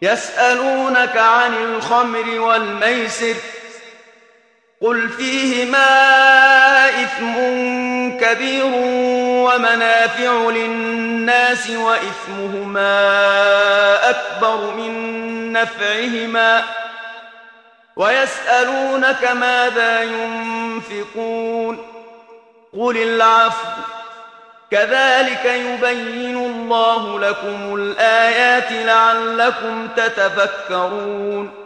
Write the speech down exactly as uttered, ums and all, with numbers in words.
يسألونك عن الخمر والميسر قل فيهما إثم كبير ومنافع للناس وإثمهما أكبر من نفعهما ويسألونك ماذا ينفقون قل العفو كذلك يبين الله لكم الآيات لعلكم تتفكرون